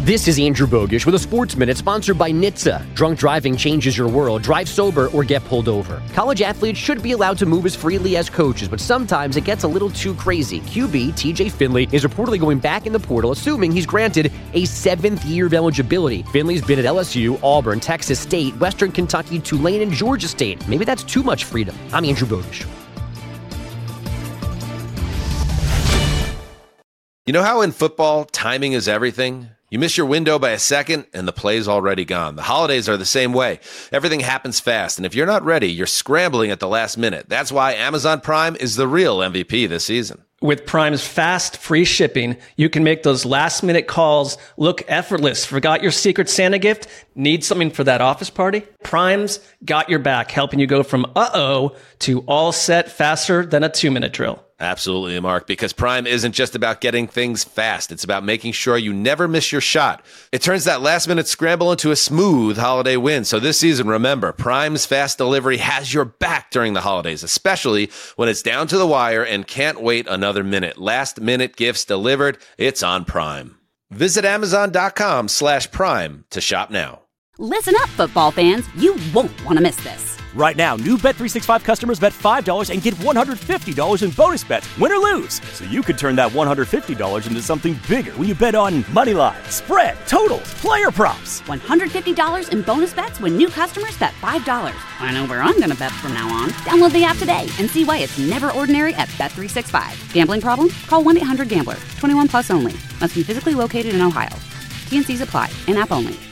This is Andrew Bogish with a Sports Minute sponsored by NHTSA. Drunk driving changes your world. Drive sober or get pulled over. College athletes should be allowed to move as freely as coaches, but sometimes it gets a little too crazy. QB TJ Finley is reportedly going back in the portal, assuming he's granted a 7th year of eligibility. Finley's been at LSU, Auburn, Texas State, Western Kentucky, Tulane, and Georgia State. Maybe that's too much freedom. I'm Andrew Bogish. You know how in football, timing is everything? You miss your window by a second, and the play's already gone. The holidays are the same way. Everything happens fast, and if you're not ready, you're scrambling at the last minute. That's why Amazon Prime is the real MVP this season. With Prime's fast, free shipping, you can make those last-minute calls look effortless. Forgot your Secret Santa gift? Need something for that office party? Prime's got your back, helping you go from uh-oh to all set faster than a 2-minute drill. Absolutely, Mark, because Prime isn't just about getting things fast. It's about making sure you never miss your shot. It turns that last-minute scramble into a smooth holiday win. So this season, remember, Prime's fast delivery has your back during the holidays, especially when it's down to the wire and can't wait another minute. Last-minute gifts delivered. It's on Prime. Visit Amazon.com/Prime to shop now. Listen up, football fans. You won't want to miss this. Right now, new Bet365 customers bet $5 and get $150 in bonus bets, win or lose. So you could turn that $150 into something bigger when you bet on money line, spread, totals, player props. $150 in bonus bets when new customers bet $5. I know where I'm going to bet from now on. Download the app today and see why it's never ordinary at Bet365. Gambling problem? Call 1-800-GAMBLER. 21 plus only. Must be physically located in Ohio. T&Cs apply. In-app only.